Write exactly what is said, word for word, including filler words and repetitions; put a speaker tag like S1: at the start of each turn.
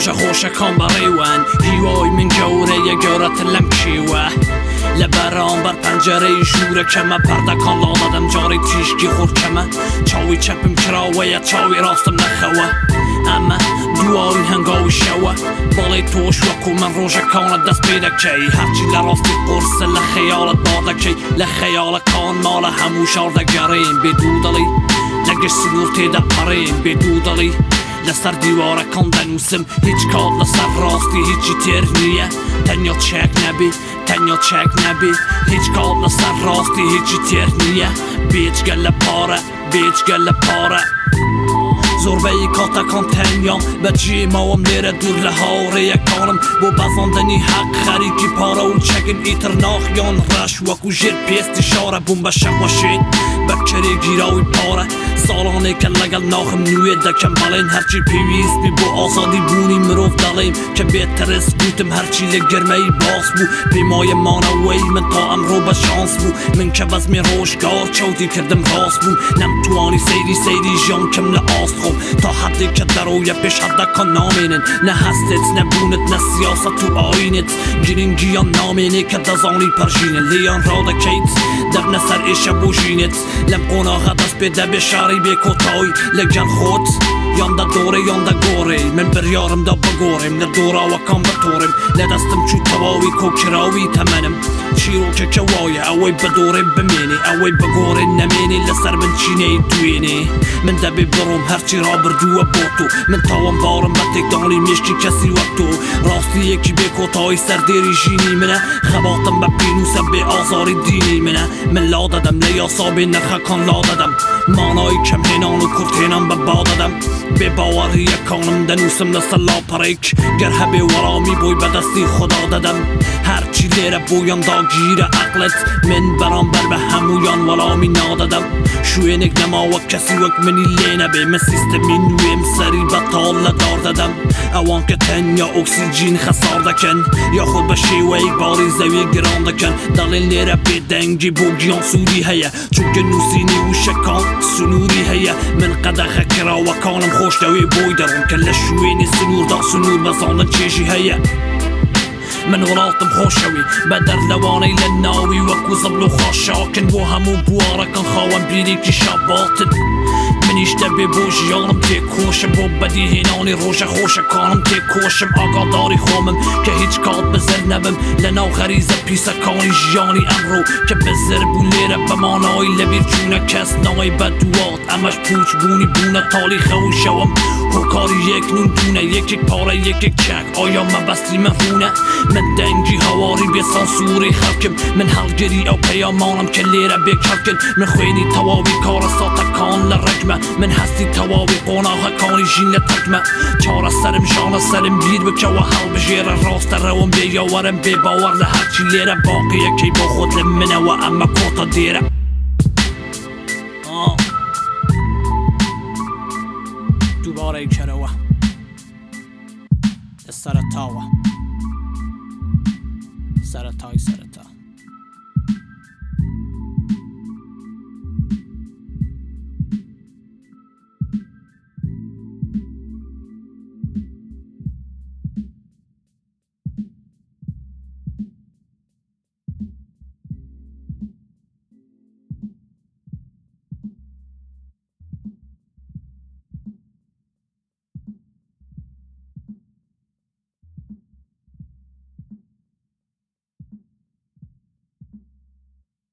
S1: ڕۆژە خۆشەکان بەڕێوان هیوای من گەورە یەگەورەتر لەم کێوە لە بەرامبەر پەنجەرەی ژوورەکەمە پەردەکان لاڵەدەم جارێ تیشکی خورکەمە چاوی چەپم کراوەیە چاوی ڕاستم نەخەوە ئەمە دوای هەنگاوی شەوە بەڵێ تۆش وەکو من ڕۆژەکانت دەست پێ دەکەی هەرچی لە ڕاستی قورسە لە خەیاڵت با دەکەی لە خەیاڵەکان ماڵە هەموو شار دەگەڕێن بێدوو دەڵی لە گشت سنوور تێدە پەڕێن بێدوو دەڵی لەسەر دیوارەکان دەنووسم هیچ کات لەسەر ڕاستی هیچی تێر نییە تەنیا چەک نەبێ تەنیا چەک نەبێ هیچ کات لەسەر ڕاستی هیچی تێر نییە بێجگە لە پارە بێجگە لە پارە زۆربەی کاتەکان تەنیام بەجێ ماوەم لێرە دوور لە هاوڕێیەکانم بۆ بەزاندنی حەق خەریکی پارە و چەکن ئیتر ناخیان ڕەش وەکو ژێر پێستی شارە بووم بە شەقوەشێن بەکەرێ گیراوی پارە ساڵانێکە لەگەڵ ناخم نوێ دەکەم بەڵێن هەرچی پێویستی بۆ ئازادی بوونی مرۆڤ دەڵێم کە بێترس بووتم هەرچی لە گەرمەی باس بوو پێمایە مانەوەی من تا ئەمڕۆ بە شانس بوو من کە بەزمێ ڕۆژگار چەوتی کردم ڕاست بوو نەمتوانی سەیری سەیری ژیانکەم لە ئاست خۆم تا حدێکە دەڕۆیە پێش حەدەکان نامێنن نە هەستت نەبوونت نە سیاسەت و ئاینت گرنگیان نامێنێ کە دەزانی پەرژینە لێیان ڕادەکەیت دەبنە سەر ئێشە بۆ ژینت لەم قۆناغە دەست پێ دەبێ شاری بێ کۆتایی لەگەل خۆت یان دەدۆڕێ یان دەگۆڕێ من بڕیارم دا بگۆڕێم لە دۆڕاوەکان بتۆڕێم لە دەستم چوو تەواوی کۆکراوی تەمەنم چیرۆکێکە وایە ئەوەی بەدۆڕێ بمێنێ ئەوەی بگۆڕێ نەمێنێ لەسەر من چینەی دوێنێ من دەبێ بڕۆم هەرچی ڕابردووە بۆ تۆ من تاوان باڕم بە تێکدانی مێشکی کەسی وەک تۆ ڕاستی یەکی بێ کۆتایی سەردێری ژینی منە خەباتم بە پێنووسە بێ ئازاری دینی منە من لا دەدەم لە یاسا بێ نەخەکان لا دەدەم مانای کەمهێنان و کورتێنان بە با دەدەم بێ باوەڕیەکانم دەنووسم لەسەر لاپەڕێک گەر هەبێ وەڵامی بۆی بەدەستی خوددا دەدەم هەرچی لێرە بۆیان داگیرە عەقلت من بەرامبەر بە هەموویان وەڵامی نادەدەم شوێنێک نەماوە کەسی وەک منی لێ نەبێ من سیستەمی نوێم سەری بەتاڵ لە دار دەدەم ئەوان کە تەنیا ئۆکسیجین خەسار دەکەن یاخود بە شێوەیەک باڵی زەوی گران دەکەن دەڵێن لێرە بێدەنگی بۆ گیان سوودی هەیە چونکە نووسینی وشەکان سنووری هەیە من قەدەخە کراوەکانم خۆش دەوێ بۆی دەڕۆم کە لە شوێنی سنووردا سنوور بەزانن چێژی هەیە من وڵاتم خۆشەوی بە دەردەوانەی لە ناوی وەکو زەبل و خاشاکن بۆ هەموو بوارەکان خاوەن بیرێکی شەباتن منیش دەبێ بۆ ژیانم تێکۆشم بۆ بەدیهێنانی ڕۆژە خۆشەکانم تێکۆشم ئاگاداری خۆمم کە هیچ کات بزر نەبم لە ناو غەریزە پیسەکانی ژیانی ئەمڕۆ کە بزر بوو لێرە بەمانایی لەبیر چوونە کەس ناوی بەدوات ئەمەش پوچ بوونی بوونە تاڵی خەوشەوەم هۆکاری یەک نون دوونە یەکێک پارە یەکێک چەک ئایا مەبەستی من ڕوونە من دەنگی هەواری بێ سانسووری خەڵکم من هەڵگەری ئەو پەیامانم کە لێرە بێکەڵکن من خوێنی تەواوی کارە ساتەکان لە ڕێکمە من هەستی تەواوی قۆناغەکانی ژین لە تەکمە چارە سەرم ژانە سەرم بیر بکەوە هەڵبژێرە ڕاستەڕەوم بێ یاوەرم بێ باوەڕ لە هەرچی لێرە باقیەکەی بۆ خۆت لە منەوە ئەمە کۆتە دێرە دووبارەی کەرەوە لە سەرەتاوە